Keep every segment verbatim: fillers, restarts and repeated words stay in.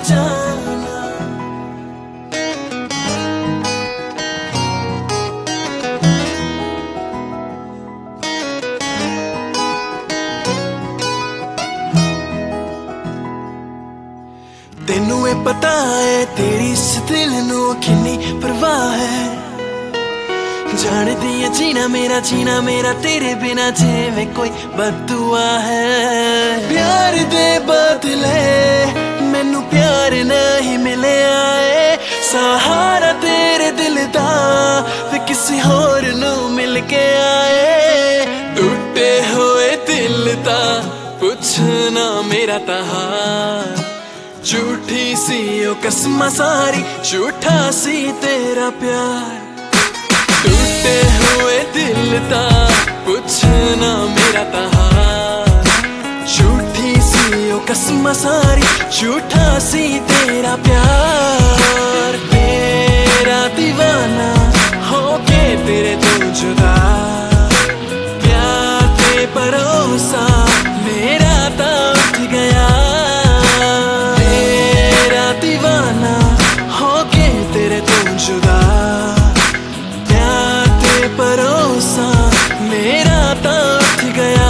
जाना। तेनू ए पता है तेरी इस दिल नू किन्नी परवाह है। जानदी है जीना मेरा जीना मेरा तेरे बिना जिवें कोई बददुआ है। प्यार दे बदले मैनू प्यार नहीं मिलिया है। सहारा तेरे दिल दा वे किसी होर नू मिल के आए। टूटे हुए दिल दा पुछना मेरा ता हाल। झूठी सी ओ कसमां सारी झूठा सी तेरा प्यार। टूटे हुए दिल दा पुछना मेरा ता हाल। झूठी सी ओ कसमां सारी झूठा सी तेरा प्यार। तेरा दीवाना होके तेरे तो जुदा। प्यार ते भरोसा मेरा ता उठ गया। तेरा दीवाना होके तेरे तो जुदा। प्यार ते भरोसा मेरा ता उठ गया।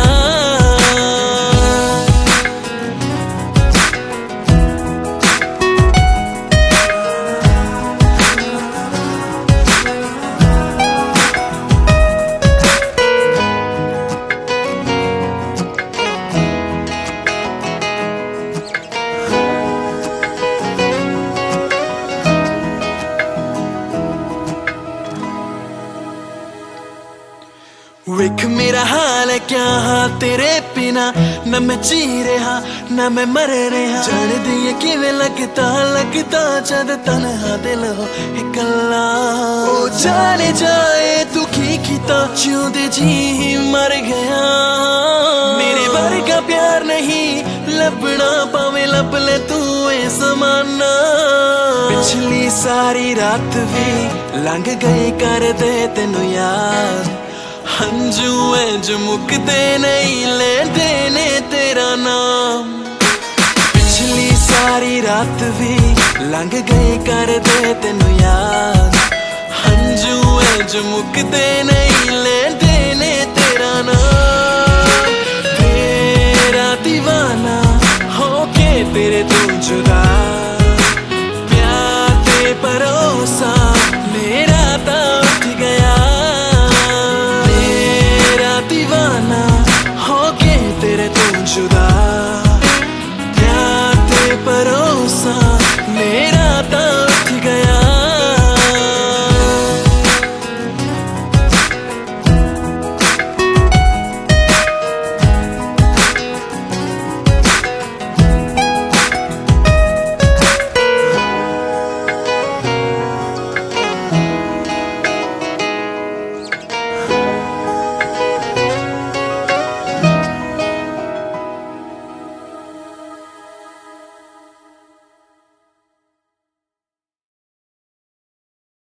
वेख मेरा हाल है क्या हाल तेरे बिना। न मैं जी रहा न मैं मर रहा। जान दिए किवें लगता लगता जद तन्हा दिल हो इकल्ला। ओ जाने जाए तू की किता जिउंदे जी ही मर गया। मेरे वर्गा प्यार नहीं लभना पावे लब ले तू ए समाना। पिछली सारी रात भी लंघ गई कर दे तेनू याद। हंजू इंज मुकदे नहीं लेंदे ने तेरा नाम। पिछली सारी रात भी लंघ गई कर दे तेनू याद। हंजू इंज मुकदे नहीं लेंदे ने तेरा नाम। तेरा दीवाना होके तेरे तो जुदा। प्यार ते भरोसा मेरा ता उठ गया। दीवाना होके तेरे तो जुदा।